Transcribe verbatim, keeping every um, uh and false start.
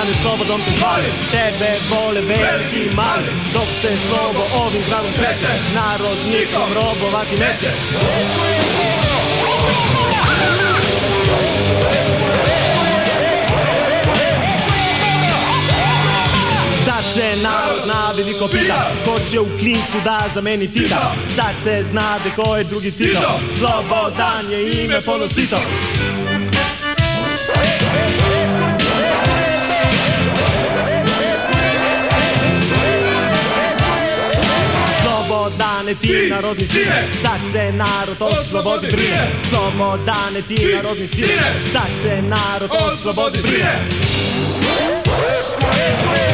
ali slobodom te zvali. Tebe vole veliki i mali, dok se slobo ovim gradom kreće, narod nikom robovati neće. Sad se narod navidiko pita, ko će u klincu da zameni Tita. Sad se znade ko je drugi Tito, Slobodan je ime ponosito. Slobodane ti narodni sine, sad se narod o slobodi brine. Slobodane ti narodni sine, sad se narod o slobodi brine.